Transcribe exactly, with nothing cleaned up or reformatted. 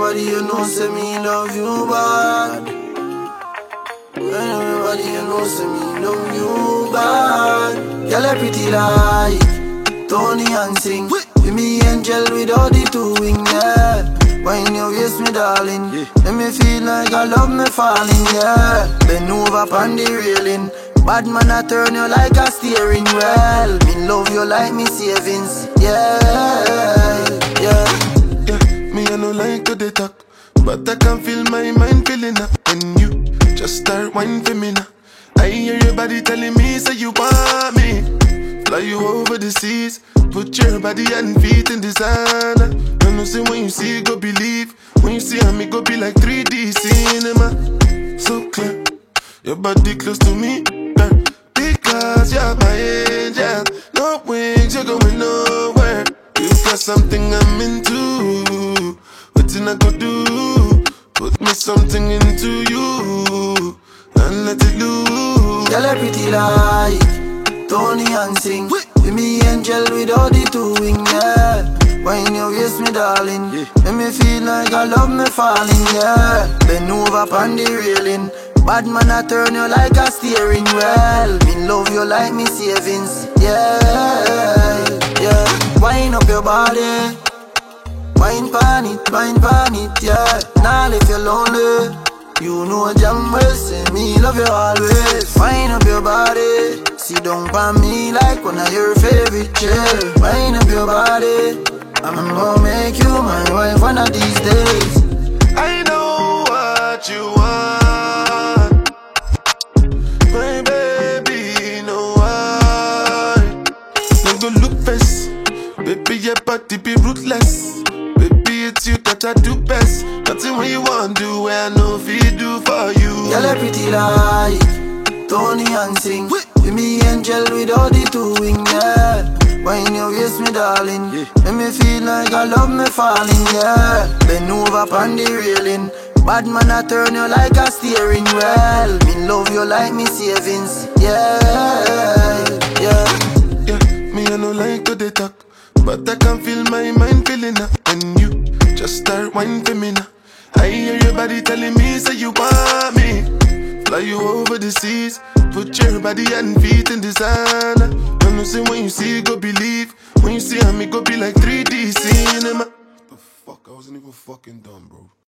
everybody you know say me love you bad. When everybody you know say me love you bad. Girl, I pretty like Tony and sing. With me angel without the two wing, yeah. When you waist me darling, yeah. Make me feel like I love me falling, yeah. Bend over upon the railing. Bad man I turn you like a steering wheel. Me love you like me savings, yeah, yeah. Yeah, me I no like to dey talk, but I can feel my mind feeling up when you just start whining for me now. I hear your body telling me say you want me. Fly you over the seas, put your body and feet in designer. I know say when you see go believe, when you see me go be like three D cinema. So clear, your body close to me, girl, because you're my angel. No wings, you're going nowhere. You got something I'm into. What I go do? Put me something into you and let it loose. Girl, I pretty like Tony and sing. With me angel without the two wing, yeah. When you waist me darling, yeah. Make me feel like I love me falling, yeah. Bend over upon the railing. Bad man I turn you like a steering wheel. Me love you like me savings, yeah, yeah. Wind up your body, wine pan it, wine pan it, yeah. Now if you're lonely, you know damn well say me love you always. Wind up your body, sit down by me like one of your favorite chill. Wind up your body, I'm gonna make you my wife one of these days. I know what you want, my baby, know why. Don't go look first, baby, your body be ruthless. Baby, it's you that I do best. Nothing what you want do, where I know if you do for you. Girl, I pretty like Tony and sing. With me angel without the two wing, yeah. When you waist me darling, yeah. Make me feel like I love me falling, yeah. Bend over upon the railing. Bad man I turn you like a steering wheel. Me love you like me savings, yeah, yeah. Yeah, me I no like to dey talk, but I can feel my mind feeling up when you just start whining for me now. I hear your body telling me say you want me. Fly you over the seas, put your body and feet in designer. I know say when you see go believe, when you see me go be like three D cinema. The fuck, I wasn't even fucking dumb, bro.